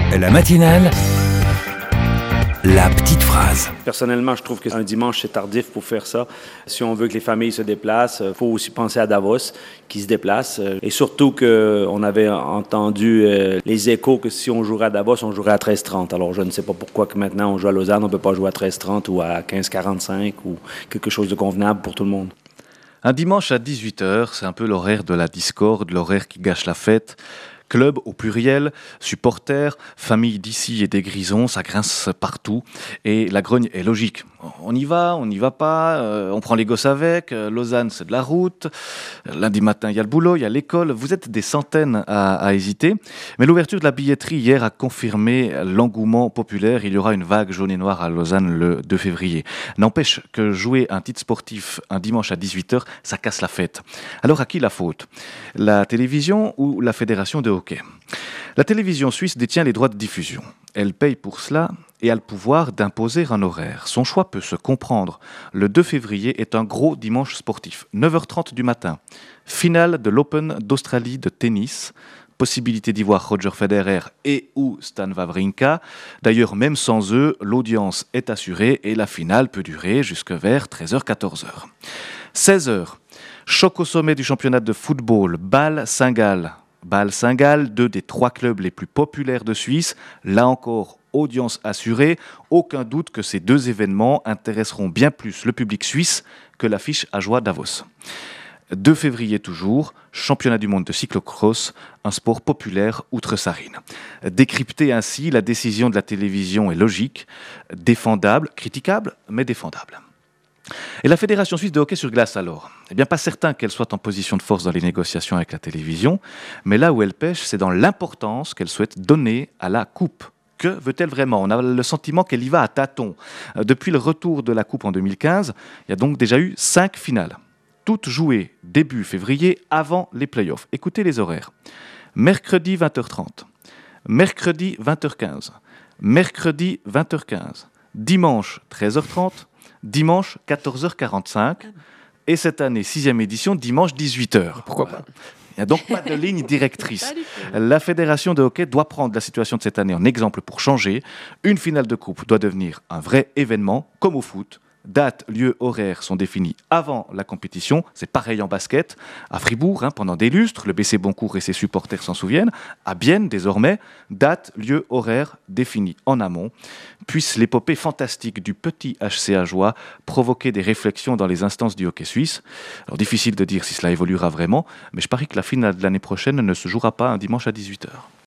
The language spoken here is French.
La matinale, la petite phrase. Personnellement, je trouve qu'un dimanche, c'est tardif pour faire ça. Si on veut que les familles se déplacent, il faut aussi penser à Davos qui se déplace. Et surtout qu'on avait entendu les échos que si on jouerait à Davos, on jouerait à 13h30. Alors, je ne sais pas pourquoi que maintenant on joue à Lausanne, on ne peut pas jouer à 13h30 ou à 15h45 ou quelque chose de convenable pour tout le monde. Un dimanche à 18h, c'est un peu l'horaire de la discorde, l'horaire qui gâche la fête. Club au pluriel, supporters, famille d'ici et des Grisons, ça grince partout. Et la grogne est logique. On y va pas, on prend les gosses avec, Lausanne c'est de la route, lundi matin il y a le boulot, il y a l'école, vous êtes des centaines à hésiter. Mais l'ouverture de la billetterie hier a confirmé l'engouement populaire, il y aura une vague jaune et noire à Lausanne le 2 février. N'empêche que jouer un titre sportif un dimanche à 18h, ça casse la fête. Alors à qui la faute ? La télévision ou la fédération de hockey ? La télévision suisse détient les droits de diffusion. Elle paye pour cela et a le pouvoir d'imposer un horaire. Son choix peut se comprendre. Le 2 février est un gros dimanche sportif. 9h30 du matin. Finale de l'Open d'Australie de tennis. Possibilité d'y voir Roger Federer et ou Stan Wawrinka. D'ailleurs, même sans eux, l'audience est assurée et la finale peut durer jusque vers 13h-14h. 16h. Choc au sommet du championnat de football. Bâle-Saint-Gall. Bâle-Saint-Gall, 2 des 3 clubs les plus populaires de Suisse. Là encore, audience assurée. Aucun doute que ces 2 événements intéresseront bien plus le public suisse que l'affiche Ajoie Davos. 2 février toujours, championnat du monde de cyclocross, un sport populaire outre-Sarine. Décrypter ainsi, la décision de la télévision est logique, défendable, critiquable, mais défendable. Et la Fédération suisse de hockey sur glace alors ? Eh bien, pas certain qu'elle soit en position de force dans les négociations avec la télévision, mais là où elle pêche, c'est dans l'importance qu'elle souhaite donner à la coupe. Que veut-elle vraiment ? On a le sentiment qu'elle y va à tâtons. Depuis le retour de la coupe en 2015, il y a donc déjà eu 5 finales. Toutes jouées début février, avant les playoffs. Écoutez les horaires. Mercredi 20h30, mercredi 20h15, mercredi 20h15, dimanche 13h30, dimanche 14h45 et cette année, 6e édition, dimanche 18h. Pourquoi pas ? Il n'y a donc pas de ligne directrice. La fédération de hockey doit prendre la situation de cette année en exemple pour changer. Une finale de coupe doit devenir un vrai événement, comme au foot. Date, lieu, horaire sont définis avant la compétition. C'est pareil en basket. À Fribourg, pendant des lustres, le BC Boncourt et ses supporters s'en souviennent. À Bienne, désormais, date, lieu, horaire définis en amont. Puisse l'épopée fantastique du petit HC Ajoie provoquer des réflexions dans les instances du hockey suisse. Alors difficile de dire si cela évoluera vraiment, mais je parie que la finale de l'année prochaine ne se jouera pas un dimanche à 18h.